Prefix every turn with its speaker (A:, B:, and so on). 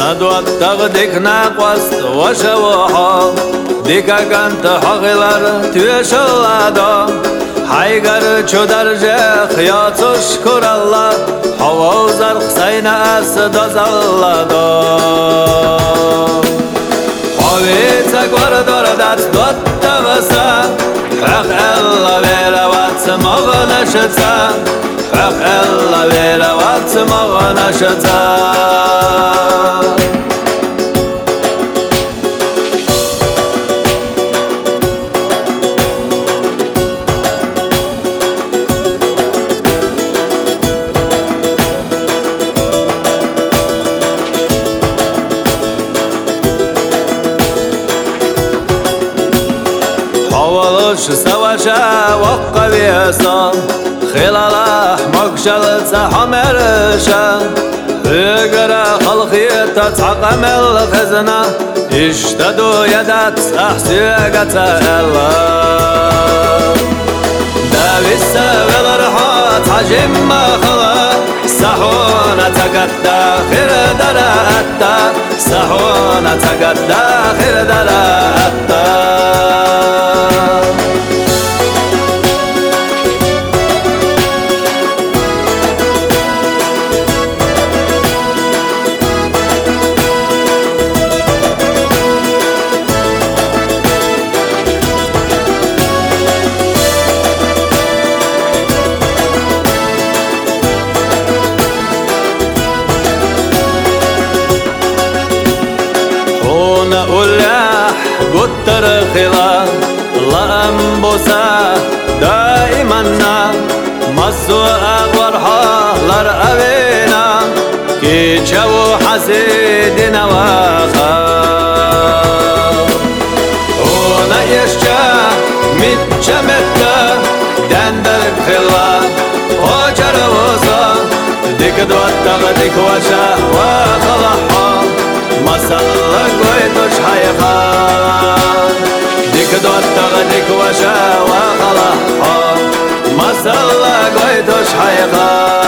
A: ندوات ديك ناقوست وشوحو ديكا كانت حقلر تيشلادو حيقر چودر جخ يا تشكر الله حووزر خسين أسد زلادو حويتك وردور دات دوت تغسا حق الله بيرا وات مغنشتا حق الله بيرا وات مغنشتا حوالش سواشا وقبيسا خلال مقشل حمرشا اقرا خلقية تعقم الخزنة اشتدوا يدات احسيقة الله داويس بالرحات حجم خلا سحونة تقدى خير درأتا سحونة تقدى خير درأتا ولاح قطر خلا لأنبوسا دائما مسوء ورحا لر أبينا كي جو حسيدنا واخا هنا يشجع متجمتا دندر خلا وجر وصا ديك دوات ديك وشا وخلحا مسلا قويتوش حيخان ديك دوات ديك وشا وخلحا مسلا قويتوش حيخان